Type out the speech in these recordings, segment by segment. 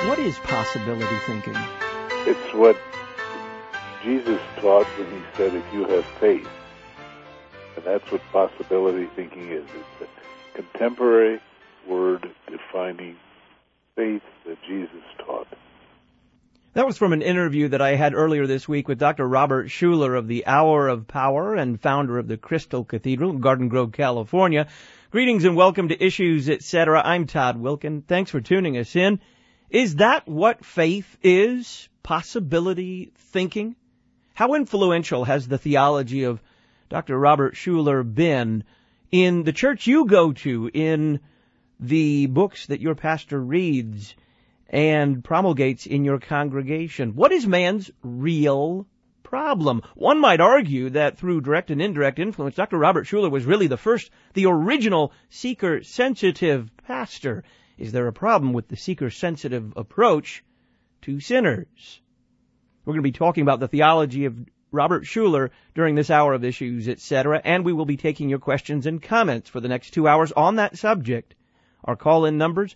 What is possibility thinking? It's what Jesus taught when he said, if you have faith. And that's what possibility thinking is. It's a contemporary word defining faith that Jesus taught. That was from an interview that I had earlier this week with Dr. Robert Schuller of the Hour of Power and founder of the Crystal Cathedral in Garden Grove, California. Greetings and welcome to Issues, Etc. I'm Todd Wilkin. Thanks for tuning us in. Is that what faith is? Possibility thinking? How influential has the theology of Dr. Robert Schuller been in the church you go to, in the books that your pastor reads and promulgates in your congregation? What is man's real problem? One might argue that through direct and indirect influence, Dr. Robert Schuller was really the original seeker-sensitive pastor. Is there a problem with the seeker-sensitive approach to sinners? We're going to be talking about the theology of Robert Schuller during this hour of Issues, Etc., and we will be taking your questions and comments for the next 2 hours on that subject. Our call-in numbers,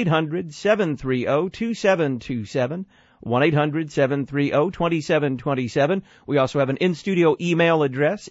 1-800-730-2727, 1-800-730-2727. We also have an in-studio email address,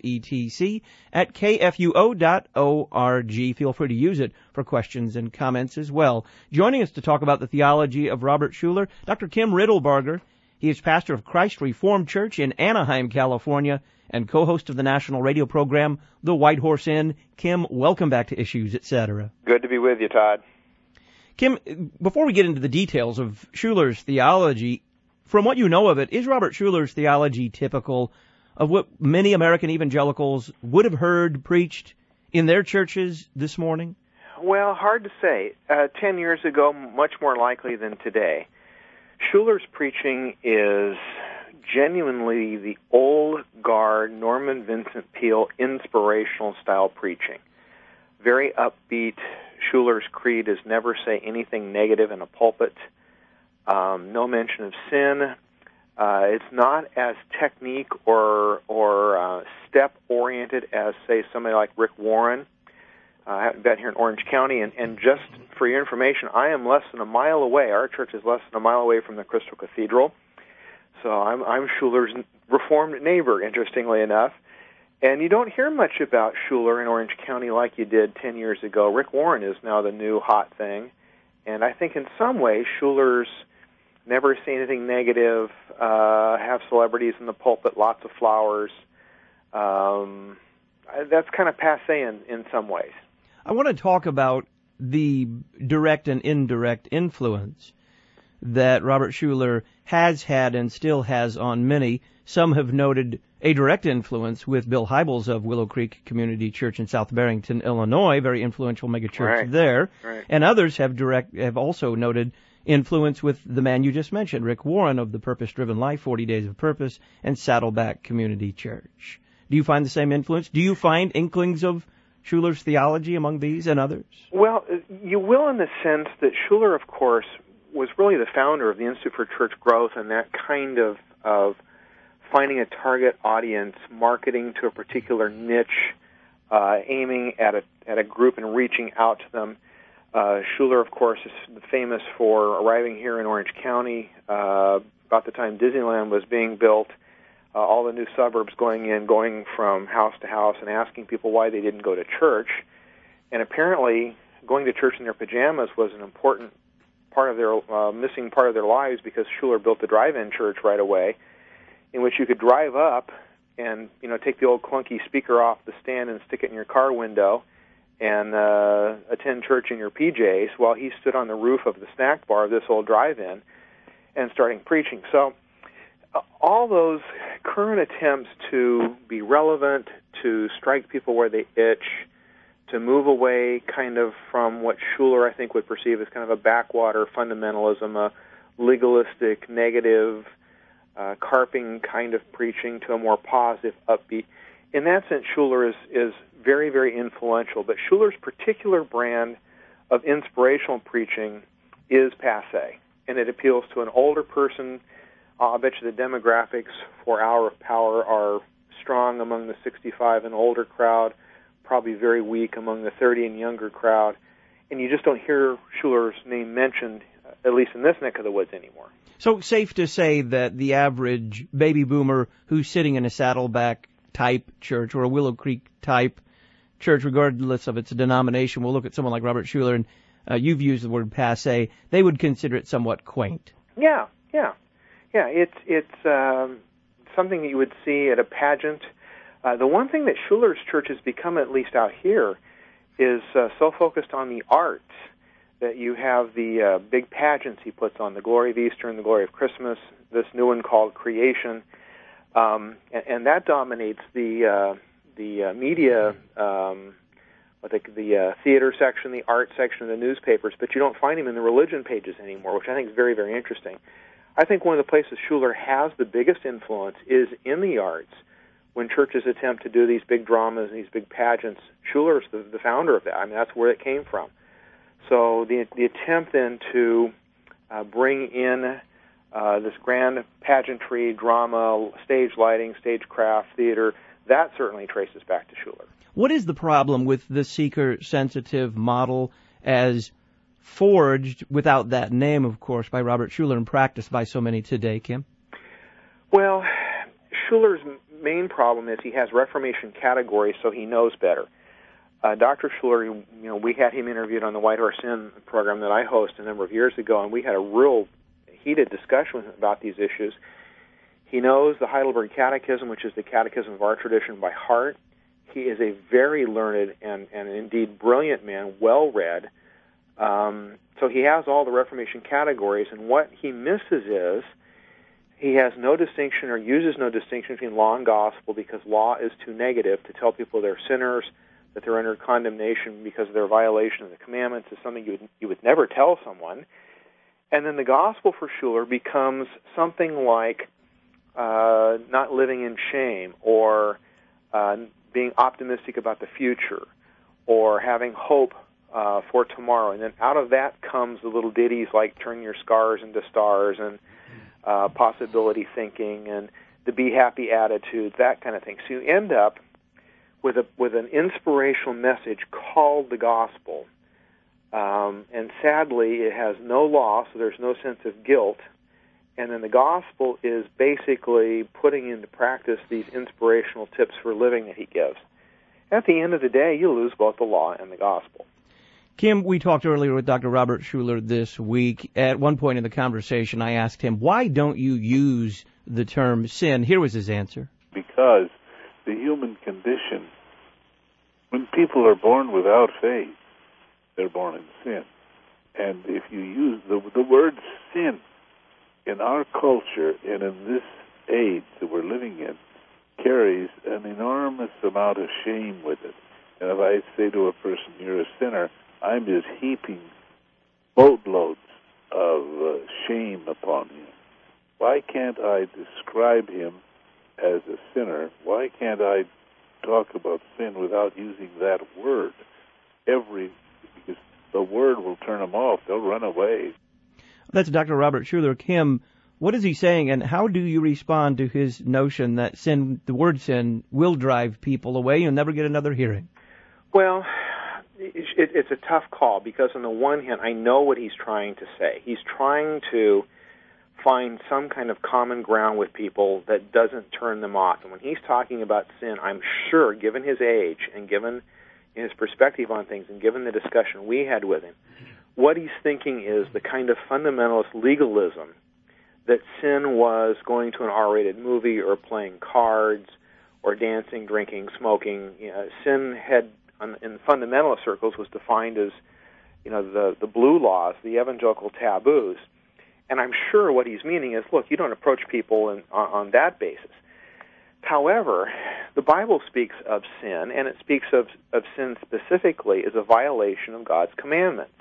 issuesetc@kfuo.org. Feel free to use it for questions and comments as well. Joining us to talk about the theology of Robert Schuller, Dr. Kim Riddlebarger. He is pastor of Christ Reformed Church in Anaheim, California, and co-host of the national radio program, The White Horse Inn. Kim, welcome back to Issues, Etc. Good to be with you, Todd. Kim, before we get into the details of Schuller's theology, from what you know of it, is Robert Schuller's theology typical of what many American evangelicals would have heard preached in their churches this morning? Well, hard to say. 10 years ago, much more likely than today. Schuller's preaching is genuinely the old guard Norman Vincent Peale inspirational style preaching. Very upbeat. Schuller's creed is never say anything negative in a pulpit. No mention of sin. It's not as technique or step oriented as, say, somebody like Rick Warren. I haven't been here in Orange County, and just for your information, I am less than a mile away. Our church is less than a mile away from the Crystal Cathedral. So I'm Schuller's Reformed neighbor, interestingly enough. And you don't hear much about Schuller in Orange County like you did 10 years ago. Rick Warren is now the new hot thing. And I think in some ways Schuller's never say anything negative, have celebrities in the pulpit, lots of flowers. That's kind of passé in some ways. I want to talk about the direct and indirect influence that Robert Schuller has had and still has on many. Some have noted a direct influence with Bill Hybels of Willow Creek Community Church in South Barrington, Illinois, very influential megachurch there. Right. And others have also noted influence with the man you just mentioned, Rick Warren of the Purpose Driven Life, 40 Days of Purpose, and Saddleback Community Church. Do you find the same influence? Do you find inklings of Schuller's theology among these and others? Well, you will in the sense that Schuller, of course, was really the founder of the Institute for Church Growth and that kind of finding a target audience, marketing to a particular niche, aiming at a group and reaching out to them. Schuller, of course, is famous for arriving here in Orange County about the time Disneyland was being built. All the new suburbs going from house to house and asking people why they didn't go to church. And apparently going to church in their pajamas was an important part of their missing part of their lives, because Schuller built the drive-in church right away, in which you could drive up and take the old clunky speaker off the stand and stick it in your car window and attend church in your PJs while he stood on the roof of the snack bar of this old drive-in and starting preaching. So all those current attempts to be relevant, to strike people where they itch, to move away kind of from what Schuller, I think, would perceive as kind of a backwater fundamentalism, a legalistic, negative, carping kind of preaching, to a more positive, upbeat. In that sense, Schuller is very, very influential. But Schuller's particular brand of inspirational preaching is passé, and it appeals to an older person. I bet you the demographics for Hour of Power are strong among the 65 and older crowd, probably very weak among the 30 and younger crowd. And you just don't hear Schuller's name mentioned at least in this neck of the woods anymore. So safe to say that the average baby boomer who's sitting in a Saddleback type church or a Willow Creek type church, regardless of its denomination, will look at someone like Robert Schuller, and you've used the word passé, they would consider it somewhat quaint. Yeah. It's something that you would see at a pageant. The one thing that Schuller's church has become, at least out here, is so focused on the arts that you have the big pageants he puts on, the Glory of Easter and the Glory of Christmas, this new one called Creation, and that dominates the media, the theater section, the art section of the newspapers, but you don't find him in the religion pages anymore, which I think is very, very interesting. I think one of the places Schuller has the biggest influence is in the arts. When churches attempt to do these big dramas and these big pageants, Schuller's the founder of that. I mean, that's where it came from. So the attempt then to bring in this grand pageantry, drama, stage lighting, stagecraft, theater, that certainly traces back to Schuller. What is the problem with the seeker-sensitive model as forged, without that name, of course, by Robert Schuller and practiced by so many today, Kim? Well, Schuller's main problem is he has Reformation categories, so he knows better. Dr. Schuller, we had him interviewed on the White Horse Inn program that I host a number of years ago, and we had a real heated discussion with him about these issues. He knows the Heidelberg Catechism, which is the catechism of our tradition, by heart. He is a very learned and indeed brilliant man, well-read. So he has all the Reformation categories, and what he misses is he has no distinction or uses no distinction between law and gospel because law is too negative. To tell people they're sinners, that they're under condemnation because of their violation of the commandments is something you would never tell someone. And then the gospel for Schuller becomes something like not living in shame or being optimistic about the future or having hope for tomorrow. And then out of that comes the little ditties like turn your scars into stars and possibility thinking and the be happy attitude, that kind of thing. So you end up with an inspirational message called the gospel. And sadly, it has no law, so there's no sense of guilt. And then the gospel is basically putting into practice these inspirational tips for living that he gives. At the end of the day, you lose both the law and the gospel. Kim, we talked earlier with Dr. Robert Schuller this week. At one point in the conversation, I asked him, why don't you use the term sin? Here was his answer. Because the human condition, when people are born without faith, they're born in sin. And if you use the word sin in our culture and in this age that we're living in, carries an enormous amount of shame with it. And if I say to a person, you're a sinner, I'm just heaping boatloads of shame upon him. Why can't I describe him as a sinner? Why can't I talk about sin without using that word? Because the word will turn them off. They'll run away. That's Dr. Robert Schuller. Kim, what is he saying, and how do you respond to his notion that sin, the word sin, will drive people away? You'll never get another hearing. Well, it's a tough call because on the one hand, I know what he's trying to say. He's trying to find some kind of common ground with people that doesn't turn them off. And when he's talking about sin, I'm sure, given his age and given his perspective on things and given the discussion we had with him, what he's thinking is the kind of fundamentalist legalism that sin was going to an R-rated movie or playing cards or dancing, drinking, smoking. Sin had, in fundamentalist circles, was defined as, the blue laws, the evangelical taboos. And I'm sure what he's meaning is, look, you don't approach people on that basis. However, the Bible speaks of sin, and it speaks of sin specifically as a violation of God's commandments.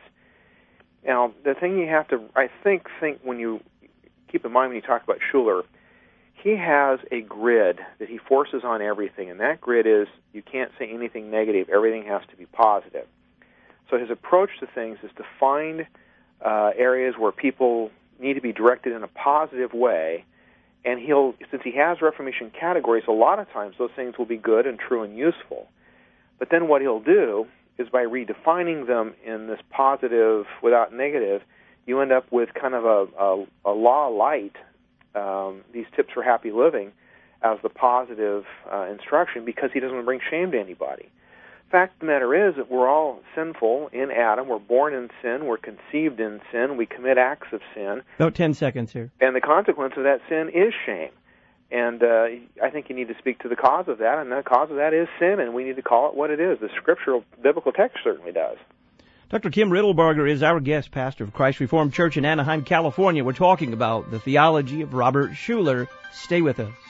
Now, the thing you have to, I think when you keep in mind when you talk about Schuller, he has a grid that he forces on everything, and that grid is you can't say anything negative. Everything has to be positive. So his approach to things is to find areas where people need to be directed in a positive way, and since he has Reformation categories, a lot of times those things will be good and true and useful. But then what he'll do is by redefining them in this positive without negative, you end up with kind of a law of light, these tips for happy living, as the positive instruction, because he doesn't want to bring shame to anybody. Fact of the matter is that we're all sinful in Adam. We're born in sin. We're conceived in sin. We commit acts of sin. About 10 seconds here. And the consequence of that sin is shame. And I think you need to speak to the cause of that, and the cause of that is sin, and we need to call it what it is. The scriptural, biblical text certainly does. Dr. Kim Riddlebarger is our guest, pastor of Christ Reformed Church in Anaheim, California. We're talking about the theology of Robert Schuller. Stay with us.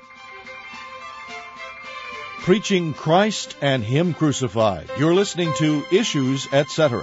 Preaching Christ and Him crucified. You're listening to Issues, Etc.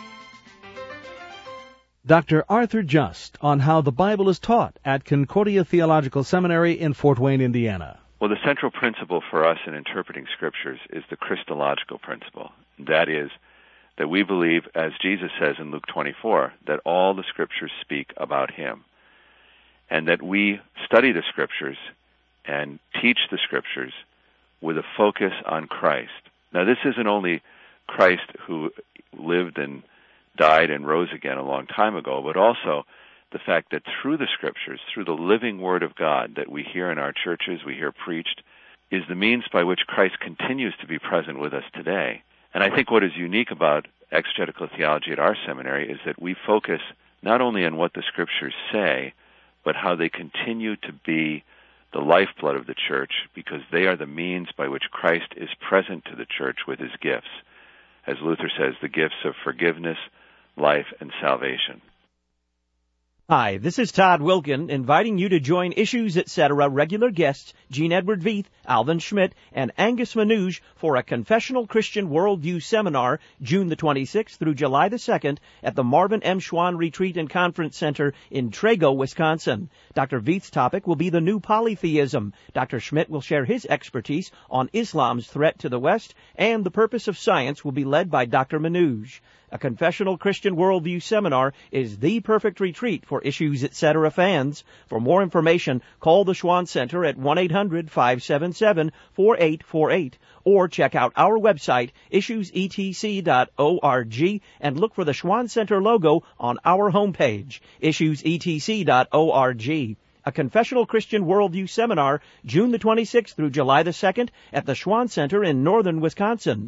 Dr. Arthur Just on how the Bible is taught at Concordia Theological Seminary in Fort Wayne, Indiana. Well, the central principle for us in interpreting Scriptures is the Christological principle. That is, that we believe, as Jesus says in Luke 24, that all the Scriptures speak about Him, and that we study the Scriptures and teach the Scriptures with a focus on Christ. Now, this isn't only Christ who lived and died and rose again a long time ago, but also the fact that through the Scriptures, through the living Word of God that we hear in our churches, we hear preached, is the means by which Christ continues to be present with us today. And I think what is unique about exegetical theology at our seminary is that we focus not only on what the Scriptures say, but how they continue to be the lifeblood of the church, because they are the means by which Christ is present to the church with His gifts. As Luther says, the gifts of forgiveness, life, and salvation. Hi, this is Todd Wilkin, inviting you to join Issues, Etc. regular guests Gene Edward Veith, Alvin Schmidt, and Angus Manouge for a Confessional Christian Worldview Seminar, June the 26th through July the 2nd at the Marvin M. Schwann Retreat and Conference Center in Trago, Wisconsin. Dr. Veith's topic will be the new polytheism. Dr. Schmidt will share his expertise on Islam's threat to the West, and the purpose of science will be led by Dr. Manouge. A Confessional Christian Worldview Seminar is the perfect retreat for Issues, Etc. fans. For more information, call the Schwann Center at 1-800-577-4848 or check out our website, issuesetc.org, and look for the Schwann Center logo on our homepage, issuesetc.org. A Confessional Christian Worldview Seminar, June the 26th through July the 2nd at the Schwann Center in northern Wisconsin.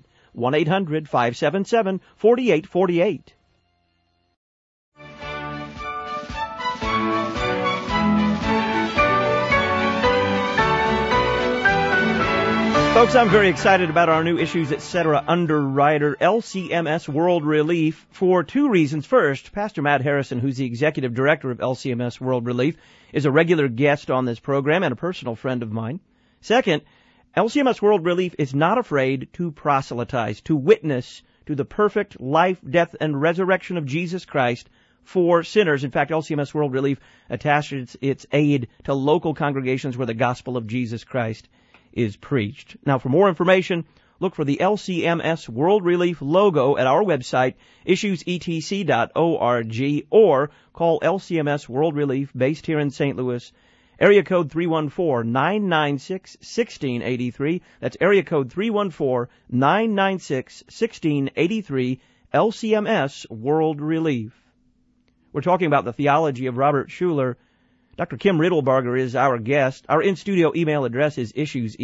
1-800-577-4848. Folks, I'm very excited about our new Issues, Etc. underwriter, LCMS World Relief, for two reasons. First, Pastor Matt Harrison, who's the executive director of LCMS World Relief, is a regular guest on this program and a personal friend of mine. Second, LCMS World Relief is not afraid to proselytize, to witness to the perfect life, death, and resurrection of Jesus Christ for sinners. In fact, LCMS World Relief attaches its aid to local congregations where the gospel of Jesus Christ is preached. Now, for more information, look for the LCMS World Relief logo at our website, issuesetc.org, or call LCMS World Relief, based here in St. Louis, area code 314-996-1683. That's area code 314-996-1683, LCMS World Relief. We're talking about the theology of Robert Schuller. Dr. Kim Riddlebarger is our guest. Our in-studio email address is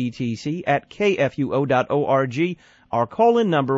issuesetc@kfuo.org. Our call-in number,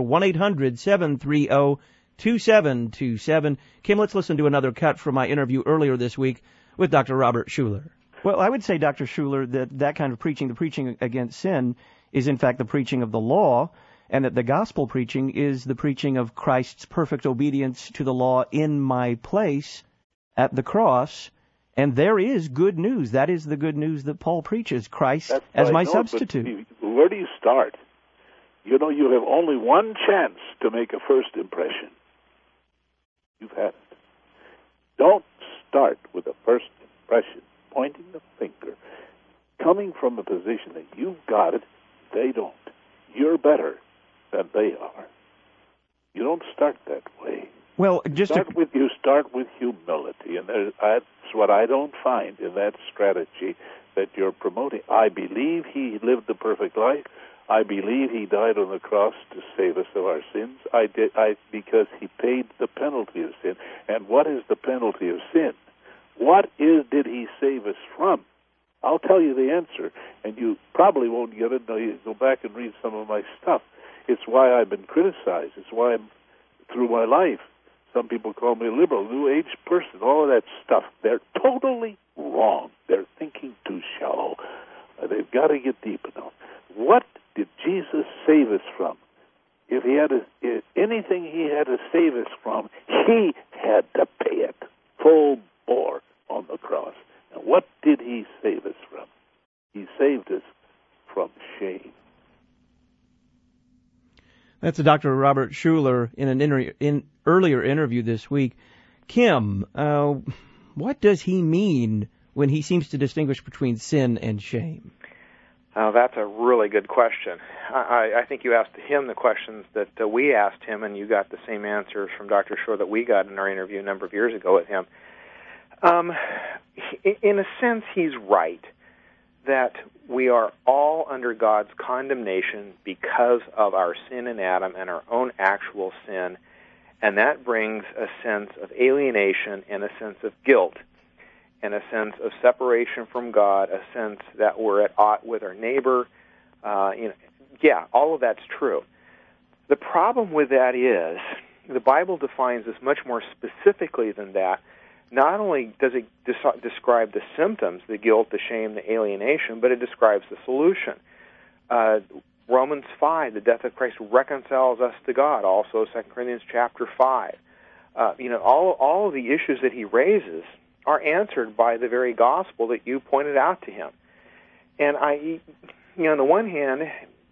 1-800-730-2727. Kim, let's listen to another cut from my interview earlier this week with Dr. Robert Schuller. Well, I would say, Dr. Schuller, that kind of preaching, the preaching against sin, is in fact the preaching of the law, and that the gospel preaching is the preaching of Christ's perfect obedience to the law in my place at the cross. And there is good news. That is the good news that Paul preaches, Christ as my substitute. But where do you start? You know, you have only one chance to make a first impression. You've had it. Don't start with a first impression, pointing the finger, coming from a position that you've got it, they don't. You're better than they are. You don't start that way. Well, you start with humility, and that's what I don't find in that strategy that you're promoting. I believe he lived the perfect life. I believe he died on the cross to save us of our sins. Because he paid the penalty of sin. And what is the penalty of sin? Did he save us from? I'll tell you the answer, and you probably won't get it until you go back and read some of my stuff. It's why I've been criticized. It's why through my life, some people call me a liberal, New Age person, all of that stuff. They're totally wrong. They're thinking too shallow. They've got to get deep enough. What did Jesus save us from? If anything he had to save us from, he had to pay it full bore on the cross. And what did he save us from? He saved us from shame. That's Dr. Robert Schuller in an earlier interview this week. Kim, what does he mean when he seems to distinguish between sin and shame? That's a really good question. I think you asked him the questions that we asked him, and you got the same answers from Dr. Schuller that we got in our interview a number of years ago with him. In a sense, he's right that we are all under God's condemnation because of our sin in Adam and our own actual sin, and that brings a sense of alienation and a sense of guilt and a sense of separation from God, a sense that we're at odds with our neighbor. All of that's true. The problem with that is the Bible defines this much more specifically than that. Not only does it describe the symptoms, the guilt, the shame, the alienation, but it describes the solution. Romans 5, the death of Christ reconciles us to God. Also, 2 Corinthians chapter 5. All of the issues that he raises are answered by the very gospel that you pointed out to him. And on the one hand,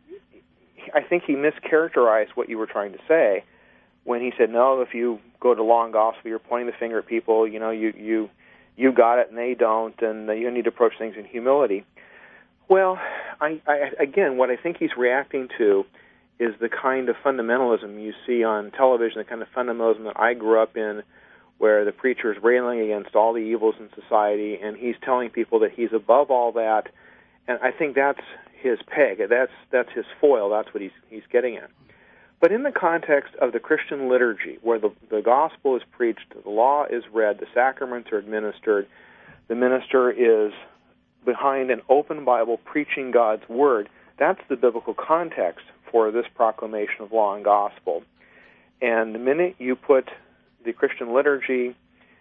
I think he mischaracterized what you were trying to say when he said, no, if you go to law and gospel, you're pointing the finger at people, you got it and they don't, and you need to approach things in humility. Well, again, what I think he's reacting to is the kind of fundamentalism you see on television, the kind of fundamentalism that I grew up in, where the preacher is railing against all the evils in society, and he's telling people that he's above all that, and I think that's his peg, that's his foil, that's what he's getting at. But in the context of the Christian liturgy, where the gospel is preached, the law is read, the sacraments are administered, the minister is behind an open Bible preaching God's word, that's the biblical context for this proclamation of law and gospel. And the minute you put the Christian liturgy,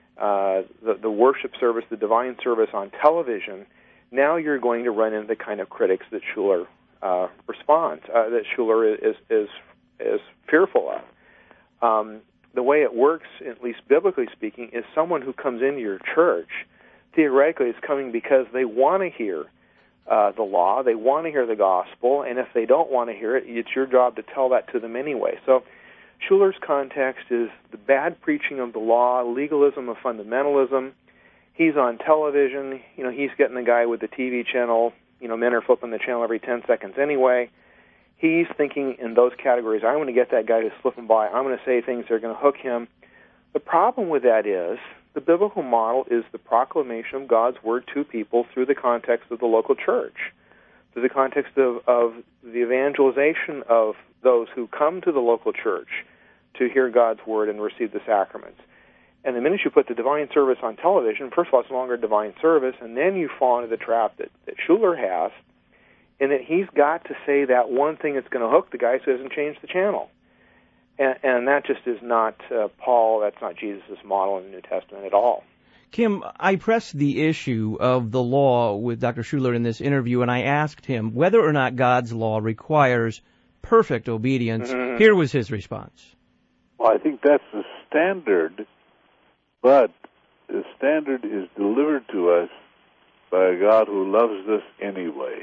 the worship service, the divine service on television, now you're going to run into the kind of critics that Schuller responds, that Schuller is fearful of. The way it works, at least biblically speaking, is someone who comes into your church, theoretically, is coming because they want to hear the law, they want to hear the gospel, and if they don't want to hear it, it's your job to tell that to them anyway. So Schuller's context is the bad preaching of the law, legalism of fundamentalism. He's on television, he's getting the guy with the TV channel, men are flipping the channel every 10 seconds anyway. He's thinking in those categories, I'm going to get that guy who's slipping by, I'm going to say things that are going to hook him. The problem with that is the biblical model is the proclamation of God's word to people through the context of the local church, through the context of the evangelization of those who come to the local church to hear God's word and receive the sacraments. And the minute you put the divine service on television, first of all, it's no longer a divine service, and then you fall into the trap that Schuller has, in that he's got to say that one thing that's going to hook the guy so he doesn't change the channel. And that just is not Paul, that's not Jesus' model in the New Testament at all. Kim, I pressed the issue of the law with Dr. Schuller in this interview, and I asked him whether or not God's law requires perfect obedience. Mm-hmm. Here was his response. Well, I think that's the standard, but the standard is delivered to us by a God who loves us anyway.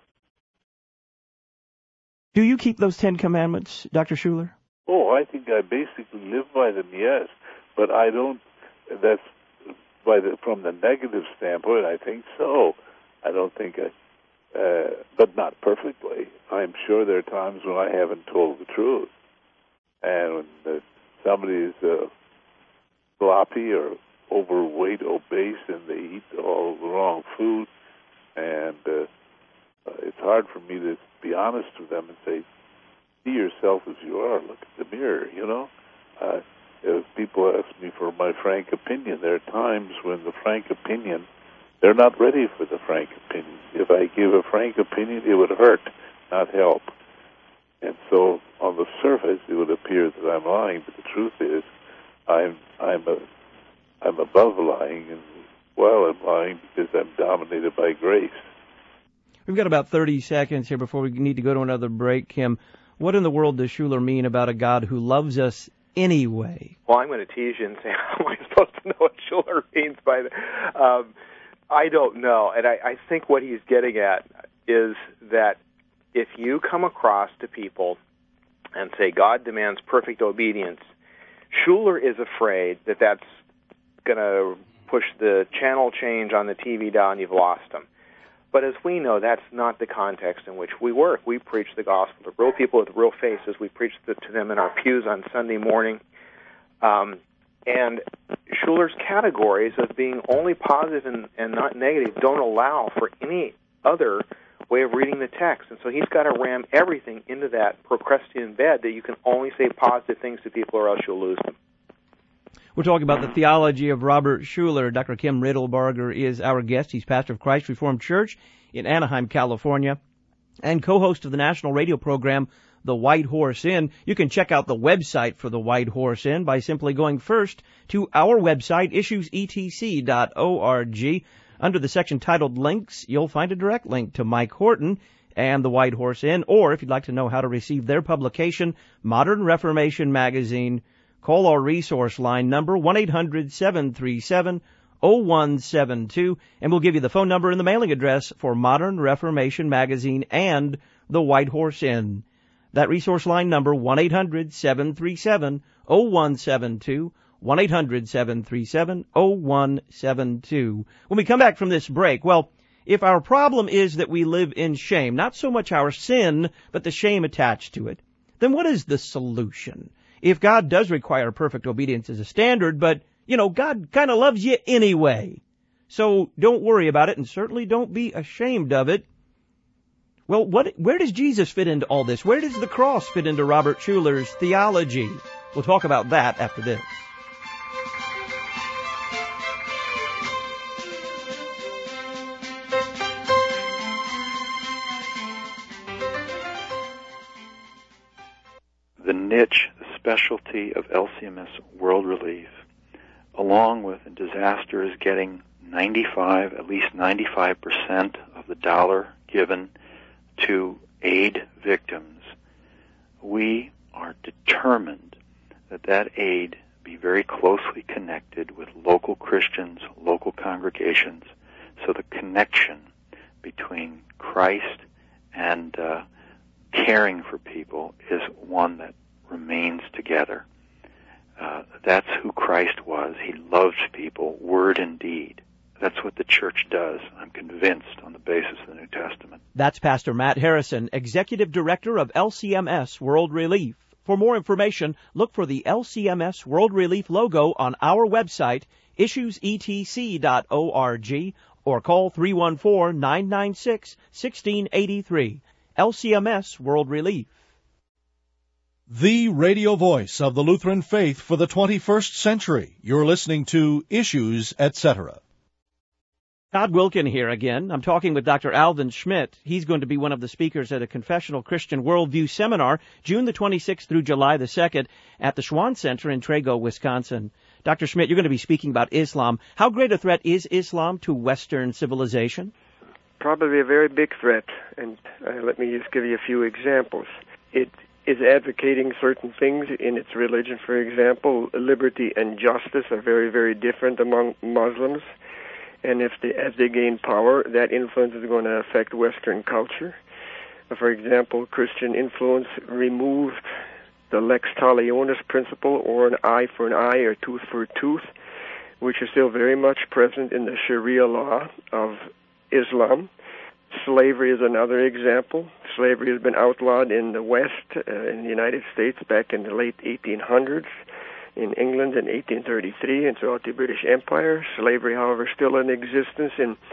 Do you keep those 10 Commandments, Dr. Schuller? Oh, I think I basically live by them, yes, but I don't. That's from the negative standpoint. I think so. I don't think but not perfectly. I'm sure there are times when I haven't told the truth, and when somebody is sloppy or overweight, obese, and they eat all the wrong food, and it's hard for me to be honest with them and say, see yourself as you are. Look at the mirror, you know. If people ask me for my frank opinion, there are times when the frank opinion, they're not ready for the frank opinion. If I give a frank opinion, it would hurt, not help. And so, on the surface, it would appear that I'm lying, but the truth is, I'm above lying, and while I'm lying, because I'm dominated by grace. We've got about 30 seconds here before we need to go to another break, Kim. What in the world does Schuller mean about a God who loves us anyway? Well, I'm going to tease you and say, how am I supposed to know what Schuller means by that? I don't know. And I think what he's getting at is that if you come across to people and say God demands perfect obedience, Schuller is afraid that that's going to push the channel change on the TV down, you've lost them. But as we know, that's not the context in which we work. We preach the gospel to real people with real faces. We preach to them in our pews on Sunday morning. And Schuller's categories of being only positive and not negative don't allow for any other way of reading the text. And so he's got to ram everything into that Procrustean bed that you can only say positive things to people or else you'll lose them. We're talking about the theology of Robert Schuller. Dr. Kim Riddlebarger is our guest. He's pastor of Christ Reformed Church in Anaheim, California, and co-host of the national radio program, The White Horse Inn. You can check out the website for The White Horse Inn by simply going first to our website, issuesetc.org. Under the section titled Links, you'll find a direct link to Mike Horton and The White Horse Inn, or if you'd like to know how to receive their publication, Modern Reformation Magazine, call our resource line number 1-800-737-0172, and we'll give you the phone number and the mailing address for Modern Reformation Magazine and The White Horse Inn. That resource line number, 1-800-737-0172, 1-800-737-0172. When we come back from this break, well, if our problem is that we live in shame, not so much our sin, but the shame attached to it, then what is the solution? If God does require perfect obedience as a standard, but, God kind of loves you anyway. So don't worry about it, and certainly don't be ashamed of it. Well, where does Jesus fit into all this? Where does the cross fit into Robert Schuller's theology? We'll talk about that after this. The niche, the specialty of LCMS World Relief, along with a disaster, is getting at least 95% of the dollar given to aid victims. We are determined that aid be very closely connected with local Christians, local congregations, so the connection between Christ and caring for people is one that remains together. That's who Christ was. He loved people, word and deed. That's what the church does, I'm convinced, on the basis of the New Testament. That's Pastor Matt Harrison, Executive Director of LCMS World Relief. For more information, look for the LCMS World Relief logo on our website, issuesetc.org, or call 314-996-1683. LCMS World Relief. The radio voice of the Lutheran faith for the 21st century. You're listening to Issues, etc. Todd Wilkin here again. I'm talking with Dr. Alvin Schmidt. He's going to be one of the speakers at a Confessional Christian Worldview Seminar, June the 26th through July the 2nd at the Schwann Center in Trego, Wisconsin. Dr. Schmidt, you're going to be speaking about Islam. How great a threat is Islam to Western civilization? Probably a very big threat, and let me just give you a few examples. It is advocating certain things in its religion. For example, liberty and justice are very, very different among Muslims. And as they gain power, that influence is going to affect Western culture. For example, Christian influence removed the lex talionis principle, or an eye for an eye or tooth for a tooth, which is still very much present in the Sharia law of Islam. Slavery is another example. Slavery has been outlawed in the West, in the United States, back in the late 1800s. In England in 1833 and throughout the British Empire. Slavery, however, still in existence in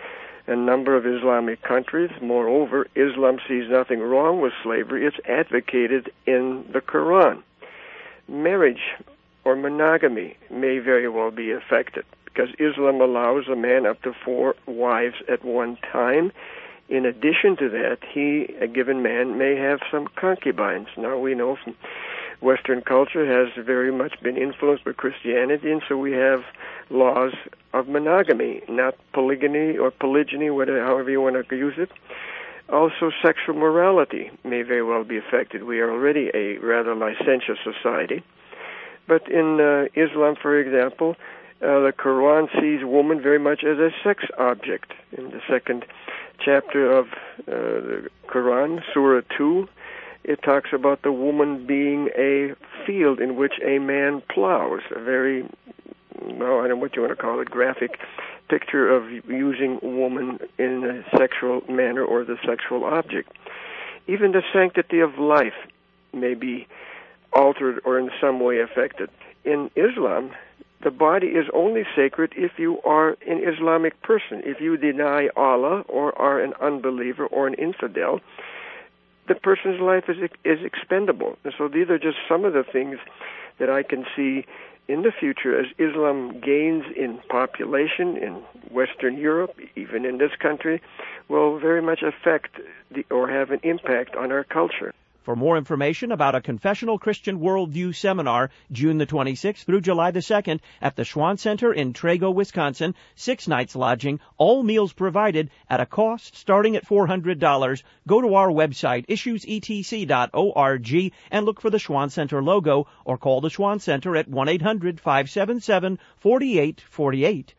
a number of Islamic countries. Moreover, Islam sees nothing wrong with slavery. It's advocated in the Quran. Marriage or monogamy may very well be affected because Islam allows a man up to 4 wives at one time. In addition to that, a given man, may have some concubines. Now we know from Western culture has very much been influenced by Christianity, and so we have laws of monogamy, not polygamy or polygyny, whatever, however you want to use it. Also, sexual morality may very well be affected. We are already a rather licentious society. But in Islam, for example, the Quran sees woman very much as a sex object. In the second chapter of the Quran, Surah 2, it talks about the woman being a field in which a man plows. A very, well, I don't know what you want to call it, graphic picture of using woman in a sexual manner or the sexual object. Even the sanctity of life may be altered or in some way affected. In Islam, the body is only sacred if you are an Islamic person. If you deny Allah or are an unbeliever or an infidel, the person's life is expendable. And so these are just some of the things that I can see in the future as Islam gains in population in Western Europe, even in this country, will very much affect or have an impact on our culture. For more information about a Confessional Christian Worldview Seminar, June the 26th through July the 2nd at the Schwann Center in Trago, Wisconsin, 6 nights lodging, all meals provided at a cost starting at $400. Go to our website, issuesetc.org, and look for the Schwann Center logo or call the Schwann Center at 1-800-577-4848.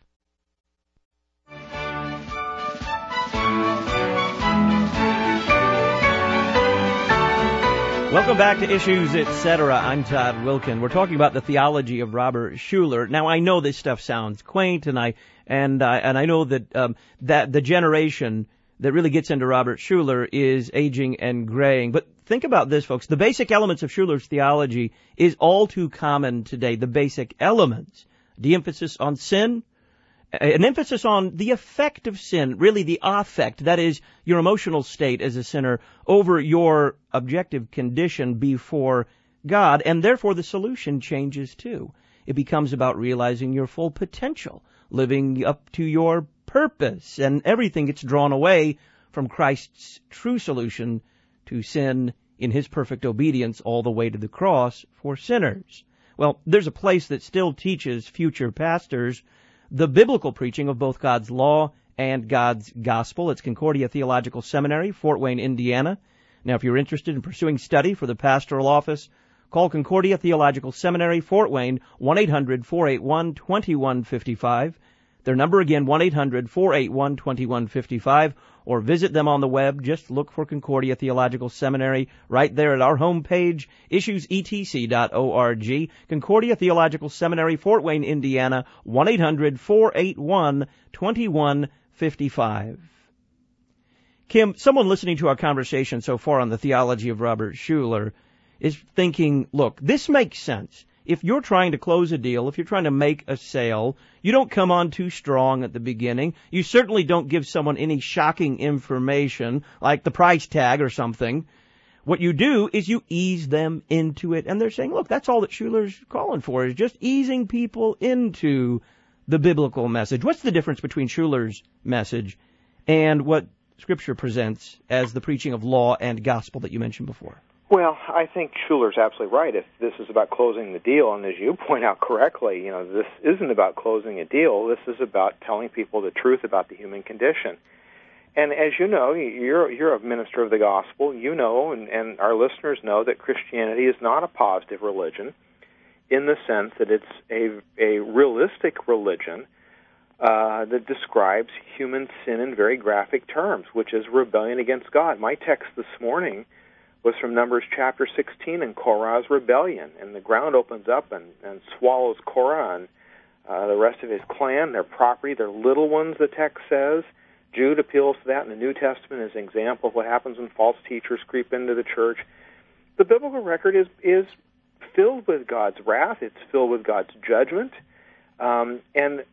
Welcome back to Issues, Etc. I'm Todd Wilkin. We're talking about the theology of Robert Schuller. Now, I know this stuff sounds quaint, and I know that that the generation that really gets into Robert Schuller is aging and graying. But think about this, folks. The basic elements of Schuller's theology is all too common today. The basic elements: the emphasis on sin, an emphasis on the effect of sin, really the affect, that is, your emotional state as a sinner, over your objective condition before God, and therefore the solution changes too. It becomes about realizing your full potential, living up to your purpose, and everything gets drawn away from Christ's true solution to sin in His perfect obedience all the way to the cross for sinners. Well, there's a place that still teaches future pastors the biblical preaching of both God's law and God's gospel. It's Concordia Theological Seminary, Fort Wayne, Indiana. Now, if you're interested in pursuing study for the pastoral office, call Concordia Theological Seminary, Fort Wayne, 1-800-481-2155. Their number again, 1-800-481-2155, or visit them on the web. Just look for Concordia Theological Seminary right there at our homepage, issuesetc.org. Concordia Theological Seminary, Fort Wayne, Indiana, 1-800-481-2155. Kim, someone listening to our conversation so far on the theology of Robert Schuller is thinking, look, this makes sense. If you're trying to close a deal, if you're trying to make a sale, you don't come on too strong at the beginning. You certainly don't give someone any shocking information, like the price tag or something. What you do is you ease them into it. And they're saying, look, that's all that Schuller's calling for, is just easing people into the biblical message. What's the difference between Schuller's message and what Scripture presents as the preaching of law and gospel that you mentioned before? Well, I think Schuller's absolutely right. If this is about closing the deal, and as you point out correctly, this isn't about closing a deal. This is about telling people the truth about the human condition. And as you know, you're a minister of the gospel. You know, and our listeners know that Christianity is not a positive religion in the sense that it's a realistic religion that describes human sin in very graphic terms, which is rebellion against God. My text this morning was from Numbers chapter 16 and Korah's rebellion. And the ground opens up and swallows Korah and the rest of his clan, their property, their little ones, the text says. Jude appeals to that in the New Testament as an example of what happens when false teachers creep into the church. The biblical record is filled with God's wrath. It's filled with God's judgment. And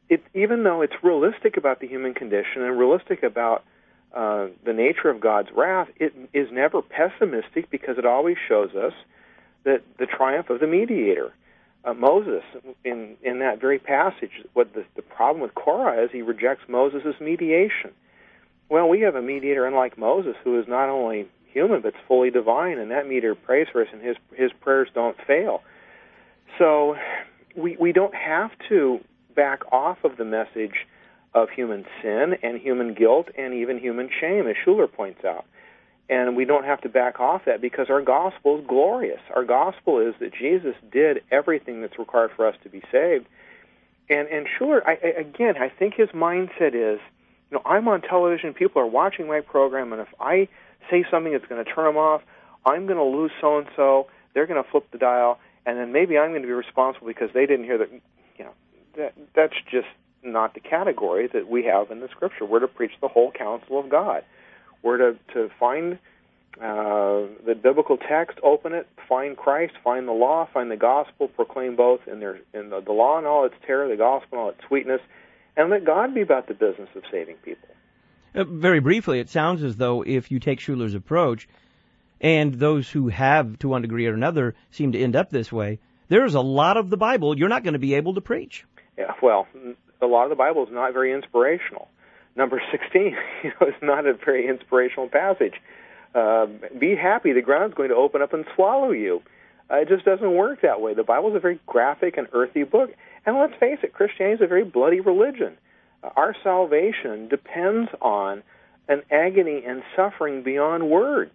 even though it's realistic about the human condition and realistic about the nature of God's wrath, it is never pessimistic because it always shows us that the triumph of the mediator. Moses, in that very passage, what the problem with Korah is, he rejects Moses' mediation. Well, we have a mediator unlike Moses who is not only human but fully divine, and that mediator prays for us, and his prayers don't fail. So we don't have to back off of the message of human sin and human guilt and even human shame, as Schuller points out. And we don't have to back off that because our gospel is glorious. Our gospel is that Jesus did everything that's required for us to be saved. And Schuller, I think his mindset is, I'm on television, people are watching my program, and if I say something that's going to turn them off, I'm going to lose so-and-so, they're going to flip the dial, and then maybe I'm going to be responsible because they didn't hear that's just not the category that we have in the Scripture. We're to preach the whole counsel of God. We're to find the biblical text, open it, find Christ, find the law, find the gospel, proclaim both in the law and all its terror, the gospel and all its sweetness, and let God be about the business of saving people. Very briefly, it sounds as though if you take Schuller's approach, and those who have, to one degree or another, seem to end up this way, there's a lot of the Bible you're not going to be able to preach. Yeah, well, a lot of the Bible is not very inspirational. Number 16, is not a very inspirational passage. Be happy, the ground's going to open up and swallow you. It just doesn't work that way. The Bible is a very graphic and earthy book. And let's face it, Christianity is a very bloody religion. Our salvation depends on an agony and suffering beyond words.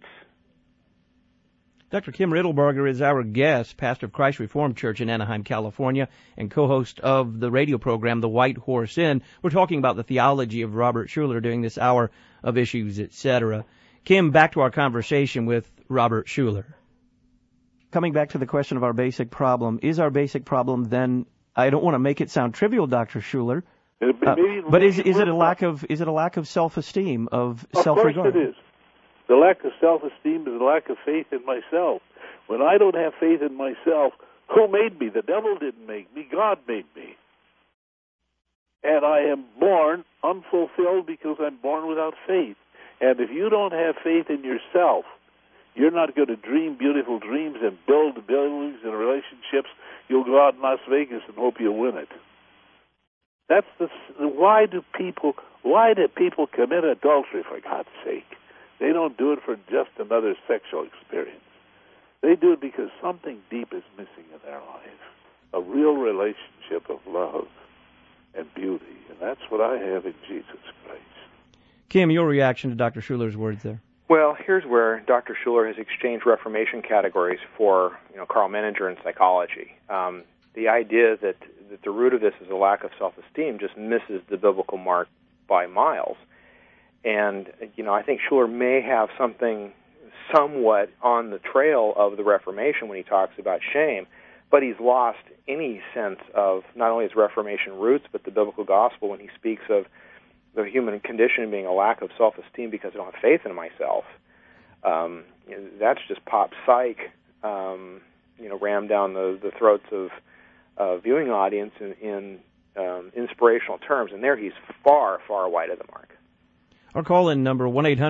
Dr. Kim Riddlebarger is our guest, pastor of Christ Reformed Church in Anaheim, California, and co-host of the radio program, The White Horse Inn. We're talking about the theology of Robert Schuller during this hour of Issues, etc. Kim, back to our conversation with Robert Schuller. Coming back to the question of our basic problem, is our basic problem then, I don't want to make it sound trivial, Dr. Schuller, but is it a lack of self-esteem, of self-regard? Of course it is. The lack of self-esteem is a lack of faith in myself. When I don't have faith in myself, who made me? The devil didn't make me. God made me. And I am born unfulfilled because I'm born without faith. And if you don't have faith in yourself, you're not going to dream beautiful dreams and build buildings and relationships. You'll go out in Las Vegas and hope you'll win it. That's why do people commit adultery, for God's sake? They don't do it for just another sexual experience. They do it because something deep is missing in their life, a real relationship of love and beauty, and that's what I have in Jesus Christ. Kim, your reaction to Dr. Schuller's words there? Well, here's where Dr. Schuller has exchanged Reformation categories for Carl Menninger and psychology. The idea that the root of this is a lack of self-esteem just misses the biblical mark by miles. And, I think Schuller may have something somewhat on the trail of the Reformation when he talks about shame, but he's lost any sense of not only his Reformation roots, but the biblical gospel when he speaks of the human condition being a lack of self-esteem because I don't have faith in myself. That's just pop psych, rammed down the throats of viewing audience in inspirational terms, and there he's far, far wide of the mark. Our call-in number,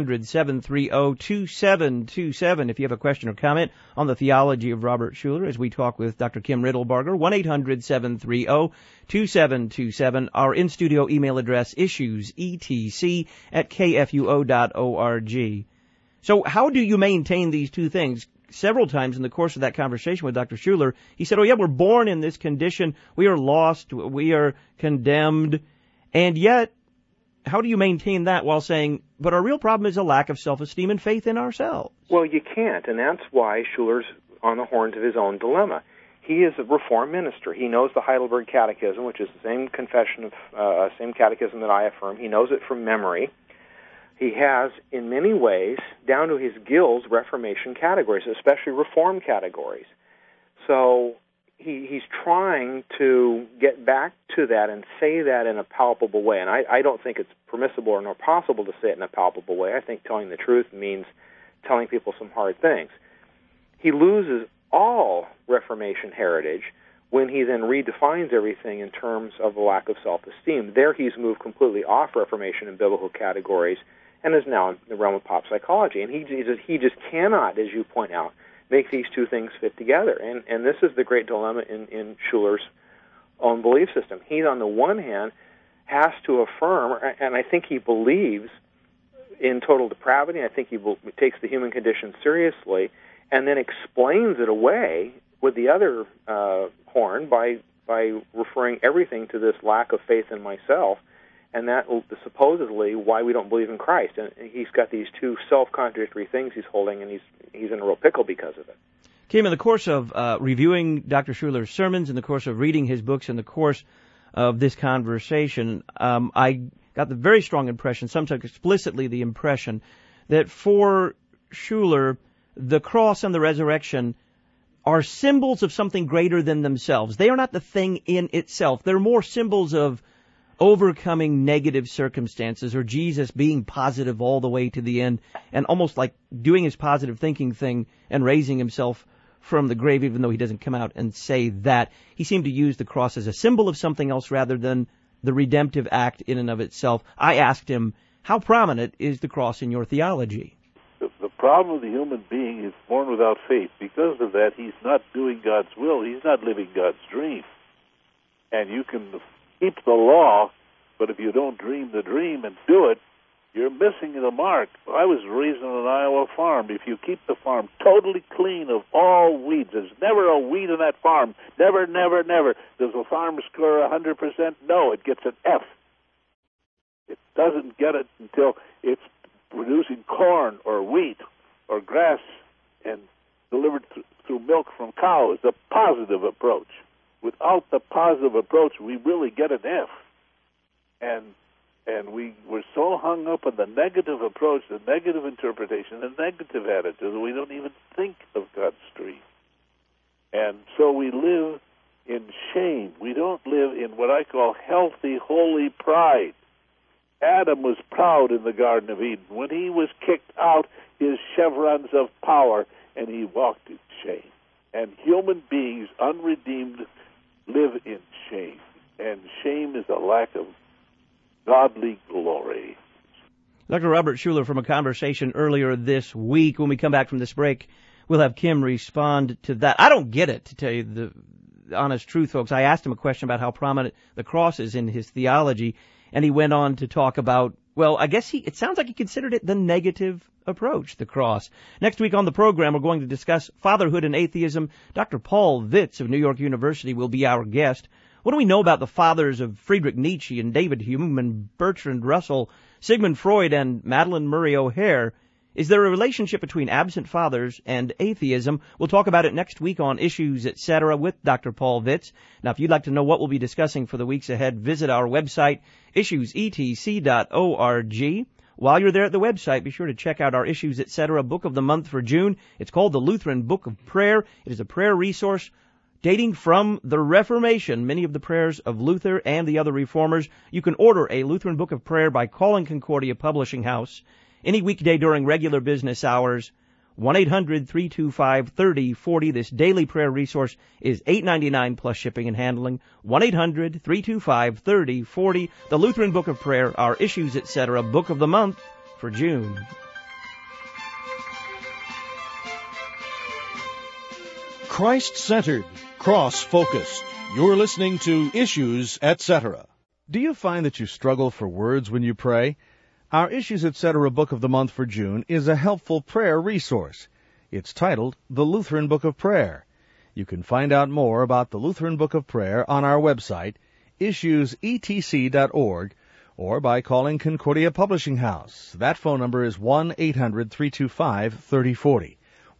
1-800-730-2727, if you have a question or comment on the theology of Robert Schuller, as we talk with Dr. Kim Riddlebarger, 1-800-730-2727. Our in-studio email address, issuesetc@kfuo.org. So how do you maintain these two things? Several times in the course of that conversation with Dr. Schuller, he said, we're born in this condition, we are lost, we are condemned, and yet, how do you maintain that while saying, but our real problem is a lack of self-esteem and faith in ourselves? Well, you can't, and that's why Schuller's on the horns of his own dilemma. He is a Reformed minister. He knows the Heidelberg Catechism, which is the same same catechism that I affirm. He knows it from memory. He has, in many ways, down to his gills, Reformation categories, especially Reformed categories. So he's trying to get back to that and say that in a palpable way. And I don't think it's permissible or nor possible to say it in a palpable way. I think telling the truth means telling people some hard things. He loses all Reformation heritage when he then redefines everything in terms of the lack of self-esteem. There he's moved completely off Reformation and biblical categories and is now in the realm of pop psychology. And he just cannot, as you point out, make these two things fit together. And this is the great dilemma in Schuller's own belief system. He, on the one hand, has to affirm, and I think he believes in total depravity. I think he takes the human condition seriously, and then explains it away with the other horn by referring everything to this lack of faith in myself, and that is supposedly why we don't believe in Christ. And he's got these two self-contradictory things he's holding, and he's in a real pickle because of it. Kim, in the course of reviewing Dr. Schuller's sermons, in the course of reading his books, in the course of this conversation, I got the very strong impression, sometimes explicitly the impression, that for Schuller, the cross and the resurrection are symbols of something greater than themselves. They are not the thing in itself. They're more symbols of overcoming negative circumstances, or Jesus being positive all the way to the end, and almost like doing his positive thinking thing and raising himself from the grave, even though he doesn't come out and say that. He seemed to use the cross as a symbol of something else rather than the redemptive act in and of itself. I asked him, how prominent is the cross in your theology? The problem of the human being is born without faith. Because of that, he's not doing God's will. He's not living God's dream. And you can keep the law, but if you don't dream the dream and do it, you're missing the mark. I was raised on an Iowa farm. If you keep the farm totally clean of all weeds, there's never a weed on that farm. Never, never, never. Does the farm score 100%? No, it gets an F. It doesn't get it until it's producing corn or wheat or grass and delivered through milk from cows. The positive approach. Without the positive approach, we really get an F. And we were so hung up on the negative approach, the negative interpretation, the negative attitude, that we don't even think of God's dream. And so we live in shame. We don't live in what I call healthy, holy pride. Adam was proud in the Garden of Eden. When he was kicked out, his chevrons of power, and he walked in shame. And human beings, unredeemed, live in shame. And shame is a lack of godly glory. Dr. Robert Schuller, from a conversation earlier this week. When we come back from this break, we'll have Kim respond to that. I don't get it, to tell you the honest truth, folks. I asked him a question about how prominent the cross is in his theology, and he went on to talk about, well, I guess it sounds like he considered it the negative approach, the cross. Next week on the program, we're going to discuss fatherhood and atheism. Dr. Paul Vitz of New York University will be our guest. What do we know about the fathers of Friedrich Nietzsche and David Hume and Bertrand Russell, Sigmund Freud and Madeleine Murray O'Hair? Is there a relationship between absent fathers and atheism? We'll talk about it next week on Issues, Etc. with Dr. Paul Vitz. Now, if you'd like to know what we'll be discussing for the weeks ahead, visit our website, issuesetc.org. While you're there at the website, be sure to check out our Issues, Etc. Book of the Month for June. It's called the Lutheran Book of Prayer. It is a prayer resource dating from the Reformation, many of the prayers of Luther and the other reformers. You can order a Lutheran Book of Prayer by calling Concordia Publishing House any weekday during regular business hours. 1-800-325-3040. This daily prayer resource is $8.99 plus shipping and handling. 1-800-325-3040. The Lutheran Book of Prayer, our Issues, Etc. Book of the Month for June. Christ-centered, cross-focused. You're listening to Issues, Etc. Do you find that you struggle for words when you pray? Our Issues, Etc. Book of the Month for June is a helpful prayer resource. It's titled The Lutheran Book of Prayer. You can find out more about the Lutheran Book of Prayer on our website, issuesetc.org, or by calling Concordia Publishing House. That phone number is 1-800-325-3040.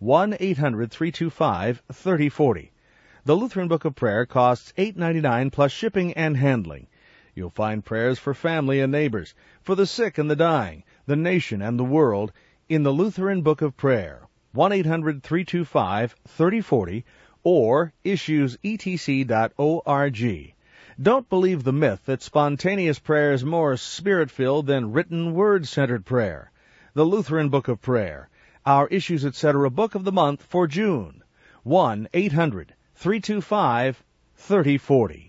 1-800-325-3040. The Lutheran Book of Prayer costs $8.99 plus shipping and handling. You'll find prayers for family and neighbors, for the sick and the dying, the nation and the world, in the Lutheran Book of Prayer. 1-800-325-3040 or issuesetc.org. Don't believe the myth that spontaneous prayer is more spirit-filled than written, word-centered prayer. The Lutheran Book of Prayer, our Issues, Etc. Book of the Month for June. 1-800-325-3040. 3040.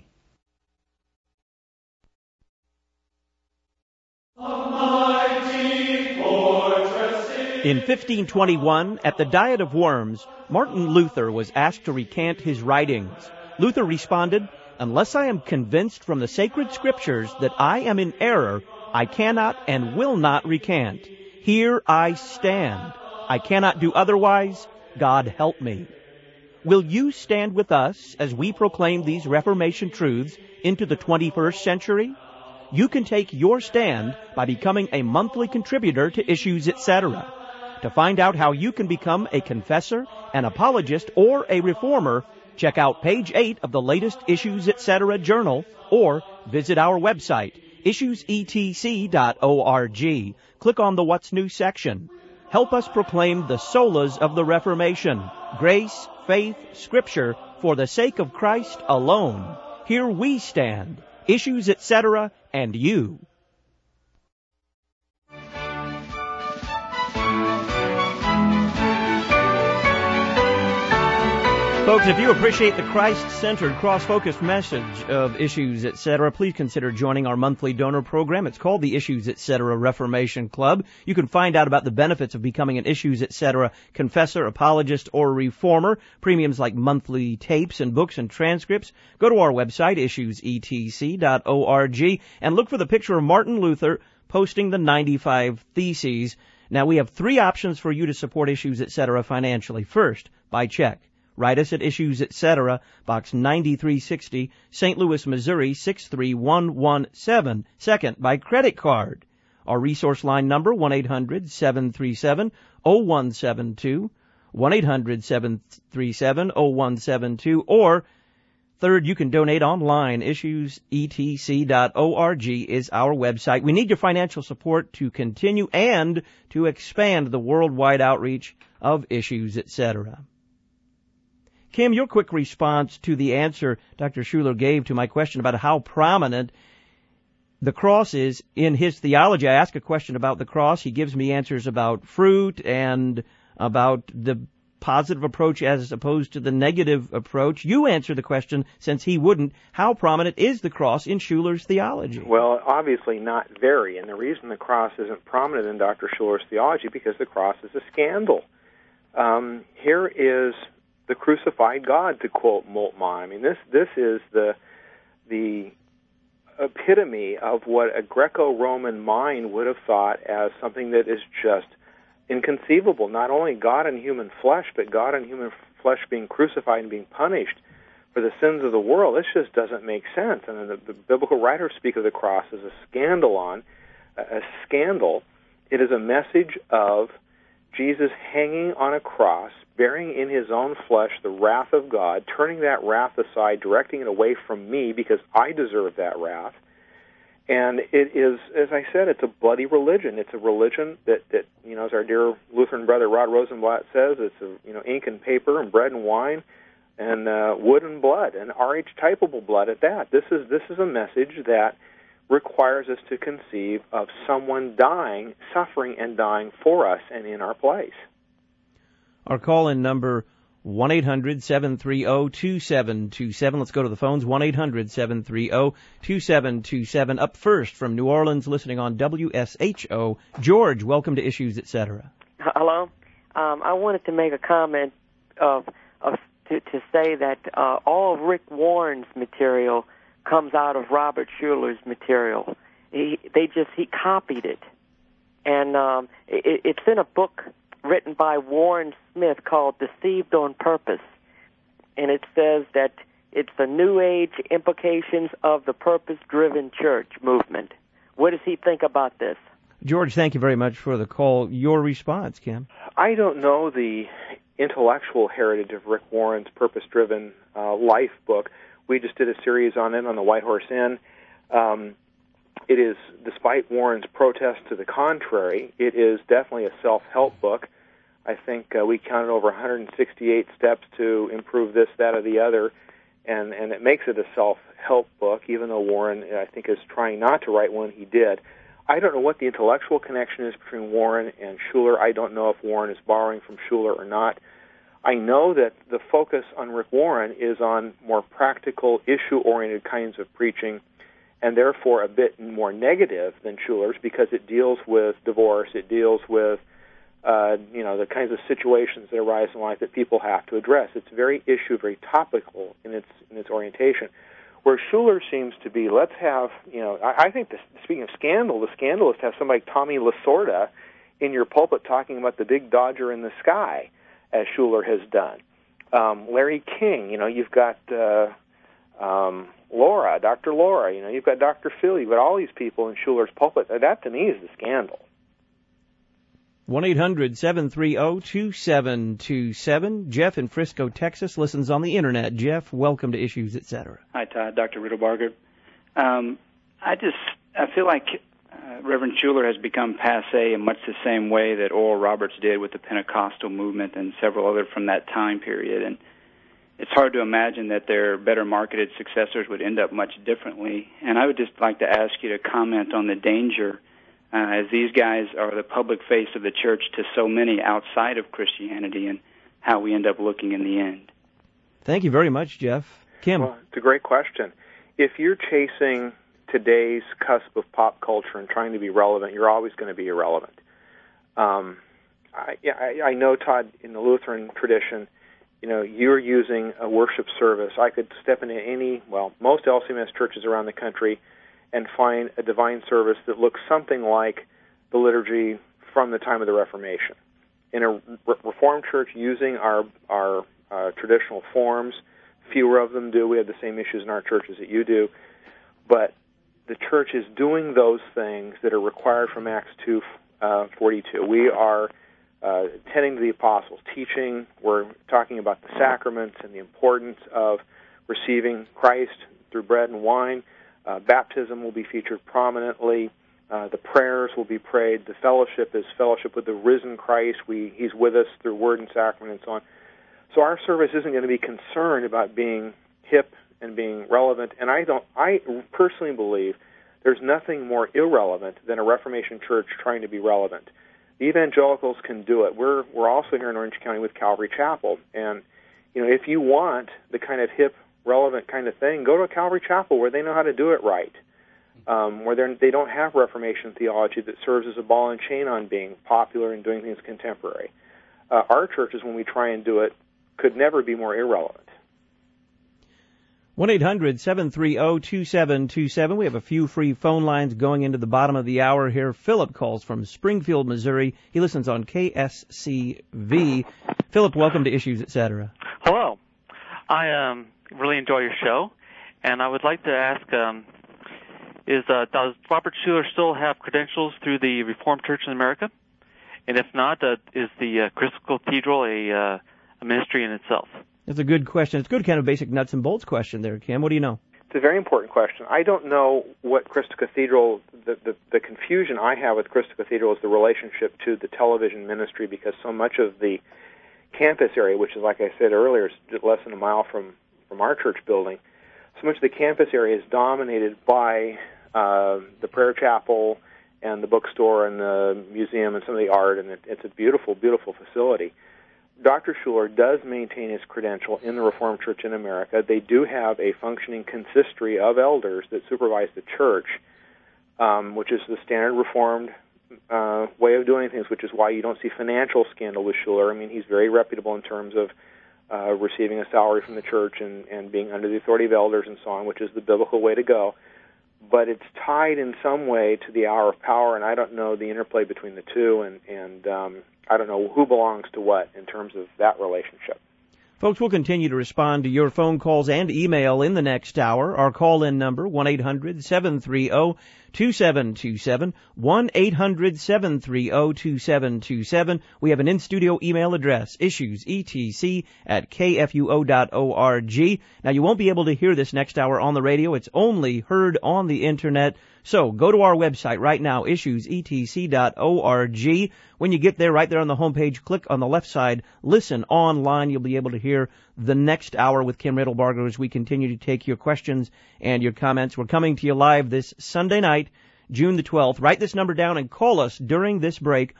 In 1521, at the Diet of Worms, Martin Luther was asked to recant his writings. Luther responded, "Unless I am convinced from the sacred scriptures that I am in error, I cannot and will not recant. Here I stand. I cannot do otherwise. God help me." Will you stand with us as we proclaim these Reformation truths into the 21st century? You can take your stand by becoming a monthly contributor to Issues Etc. To find out how you can become a confessor, an apologist, or a reformer, check out page 8 of the latest Issues Etc. journal or visit our website, issuesetc.org. Click on the What's New section. Help us proclaim the solas of the Reformation, grace, faith, Scripture, for the sake of Christ alone. Here we stand, Issues Etc., and you. Folks, if you appreciate the Christ-centered, cross-focused message of Issues Etc., please consider joining our monthly donor program. It's called the Issues Etc. Reformation Club. You can find out about the benefits of becoming an Issues Etc. confessor, apologist, or reformer. Premiums like monthly tapes and books and transcripts. Go to our website, issuesetc.org, and look for the picture of Martin Luther posting the 95 Theses. Now, we have 3 options for you to support Issues Etc. financially. First, by check. Write us at Issues Etc., Box 9360, St. Louis, Missouri 63117. Second, by credit card. Our resource line number, 1-800-737-0172, 1-800-737-0172, or third, you can donate online. Issuesetc.org is our website. We need your financial support to continue and to expand the worldwide outreach of Issues Etc. Kim, your quick response to the answer Dr. Schuller gave to my question about how prominent the cross is in his theology. I ask a question about the cross. He gives me answers about fruit and about the positive approach as opposed to the negative approach. You answer the question, since he wouldn't. How prominent is the cross in Schuller's theology? Well, obviously not very, and the reason the cross isn't prominent in Dr. Schuller's theology because the cross is a scandal. Here is the crucified God, to quote Moltmann. I mean, this is the epitome of what a Greco-Roman mind would have thought as something that is just inconceivable. Not only God in human flesh, but God in human flesh being crucified and being punished for the sins of the world. This just doesn't make sense. And the biblical writers speak of the cross as a scandal. It is a message of Jesus hanging on a cross, bearing in his own flesh the wrath of God, turning that wrath aside, directing it away from me because I deserve that wrath. And it is, as I said, it's a bloody religion. It's a religion that as our dear Lutheran brother Rod Rosenblatt says, it's ink and paper and bread and wine and wood and blood, and archetypable blood at that. This is a message that requires us to conceive of someone dying, suffering and dying for us and in our place. Our call-in number, 1-800-730-2727. Let's go to the phones, 1-800-730-2727. Up first from New Orleans, listening on WSHO. George, welcome to Issues Etc. Hello. I wanted to make a comment to say that all of Rick Warren's material comes out of Robert Schuller's material. He copied it, and it's in a book written by Warren Smith called Deceived on Purpose, and it says that it's the New Age implications of the purpose-driven church movement. What does he think about this? George, thank you very much for the call. Your response, Kim? I don't know the intellectual heritage of Rick Warren's purpose-driven life book. We just did a series on it on the White Horse Inn. It is, despite Warren's protest to the contrary, it is definitely a self-help book. I think we counted over 168 steps to improve this, that, or the other, and it makes it a self-help book, even though Warren, I think, is trying not to write one. He did. I don't know what the intellectual connection is between Warren and Schuller. I don't know if Warren is borrowing from Schuller or not. I know that the focus on Rick Warren is on more practical, issue-oriented kinds of preaching, and therefore a bit more negative than Schuler's because it deals with divorce, it deals with the kinds of situations that arise in life that people have to address. It's very very topical in its orientation. Where Schuler seems to be, let's have, I think, speaking of scandal, the scandal is to have somebody like Tommy Lasorda in your pulpit talking about the big Dodger in the sky, as Schuler has done. Larry King, you've got Laura, Dr. Laura, you've got Dr. Phil, you've got all these people in Schuler's pulpit. That, to me, is the scandal. 1-800-730-2727. Jeff in Frisco, Texas, listens on the Internet. Jeff, welcome to Issues, Etc. Hi, Todd. Dr. Riddlebarger. I feel like Reverend Schuler has become passé in much the same way that Oral Roberts did with the Pentecostal movement and several other from that time period. And it's hard to imagine that their better marketed successors would end up much differently. And I would just like to ask you to comment on the danger as these guys are the public face of the church to so many outside of Christianity and how we end up looking in the end. Thank you very much, Jeff. Kim? Well, it's a great question. If you're chasing today's cusp of pop culture and trying to be relevant, you're always going to be irrelevant. I know, Todd, in the Lutheran tradition, you're using a worship service. I could step into most LCMS churches around the country and find a divine service that looks something like the liturgy from the time of the Reformation. In a Reformed church using our traditional forms, fewer of them do. We have the same issues in our churches that you do. But the church is doing those things that are required from Acts 2:42. We are tending to the apostles, teaching. We're talking about the sacraments and the importance of receiving Christ through bread and wine. Baptism will be featured prominently. The prayers will be prayed. The fellowship is fellowship with the risen Christ. He's with us through word and sacrament and so on. So our service isn't going to be concerned about being hip and being relevant. And I personally believe there's nothing more irrelevant than a Reformation church trying to be relevant. The evangelicals can do it. We're also here in Orange County with Calvary Chapel. And, if you want the kind of hip, relevant kind of thing, go to a Calvary Chapel where they know how to do it right, where they don't have Reformation theology that serves as a ball and chain on being popular and doing things contemporary. Our churches, when we try and do it, could never be more irrelevant. 1-800-730-2727. We have a few free phone lines going into the bottom of the hour here. Philip calls from Springfield, Missouri. He listens on KSCV. Philip, welcome to Issues, Etc. Hello. I really enjoy your show, and I would like to ask, does Robert Schuler still have credentials through the Reformed Church in America? And if not, is the Crystal Cathedral a ministry in itself? It's a good question. It's a good kind of basic nuts and bolts question there, Kim. What do you know? It's a very important question. I don't know what Crystal Cathedral, the confusion I have with Crystal Cathedral is the relationship to the television ministry, because so much of the campus area, which is, like I said earlier, is less than a mile from our church building, so much of the campus area is dominated by the prayer chapel and the bookstore and the museum and some of the art, and it's a beautiful, beautiful facility. Dr. Schuler does maintain his credential in the Reformed Church in America. They do have a functioning consistory of elders that supervise the church, which is the standard Reformed way of doing things, which is why you don't see financial scandal with Schuler. I mean, he's very reputable in terms of receiving a salary from the church and being under the authority of elders and so on, which is the biblical way to go. But it's tied in some way to the hour of power, and I don't know the interplay between the two, and I don't know who belongs to what in terms of that relationship. Folks, we'll continue to respond to your phone calls and email in the next hour. Our call-in number, 1-800-730-2727, 1-800-730-2727. We have an in-studio email address, issuesetc@kfuo.org. Now, you won't be able to hear this next hour on the radio. It's only heard on the Internet. So go to our website right now, issuesetc.org. When you get there, right there on the homepage, click on the left side, listen online. You'll be able to hear the next hour with Kim Riddlebarger as we continue to take your questions and your comments. We're coming to you live this Sunday night, June the 12th. Write this number down and call us during this break,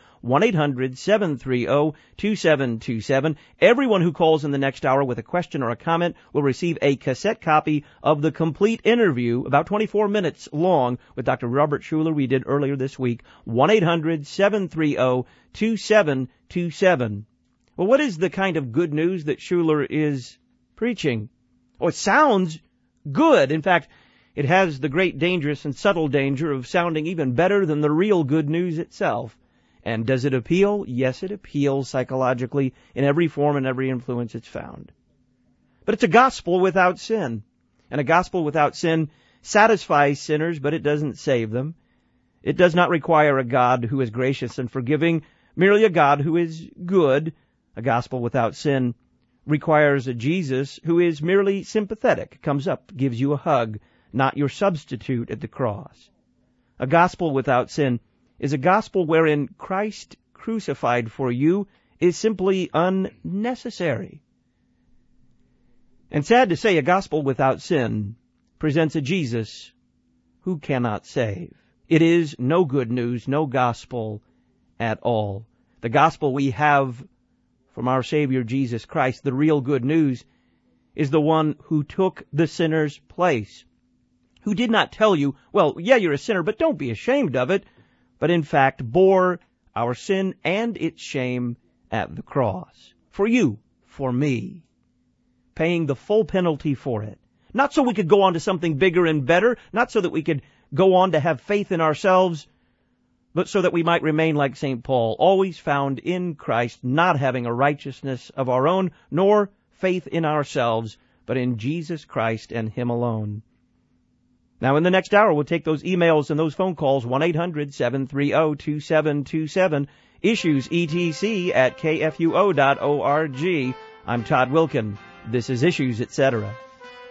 1-800-730-2727. Everyone who calls in the next hour with a question or a comment will receive a cassette copy of the complete interview, about 24 minutes long, with Dr. Robert Schuller we did earlier this week, 1-800-730-2727. Well, what is the kind of good news that Schuller is preaching? Oh, it sounds good. In fact, it has the great dangerous and subtle danger of sounding even better than the real good news itself. And does it appeal? Yes, it appeals psychologically in every form and every influence it's found. But it's a gospel without sin. And a gospel without sin satisfies sinners, but it doesn't save them. It does not require a God who is gracious and forgiving, merely a God who is good. A gospel without sin requires a Jesus who is merely sympathetic, comes up, gives you a hug, not your substitute at the cross. A gospel without sin is a gospel wherein Christ crucified for you is simply unnecessary. And sad to say, a gospel without sin presents a Jesus who cannot save. It is no good news, no gospel at all. The gospel we have from our Savior Jesus Christ, the real good news, is the one who took the sinner's place, who did not tell you, well, yeah, you're a sinner, but don't be ashamed of it, but in fact bore our sin and its shame at the cross. For you, for me, paying the full penalty for it. Not so we could go on to something bigger and better, not so that we could go on to have faith in ourselves, but so that we might remain like St. Paul, always found in Christ, not having a righteousness of our own, nor faith in ourselves, but in Jesus Christ and Him alone. Now, in the next hour, we'll take those emails and those phone calls, 1-800-730-2727, issues etc. at kfuo.org. I'm Todd Wilkin. This is Issues, Etc.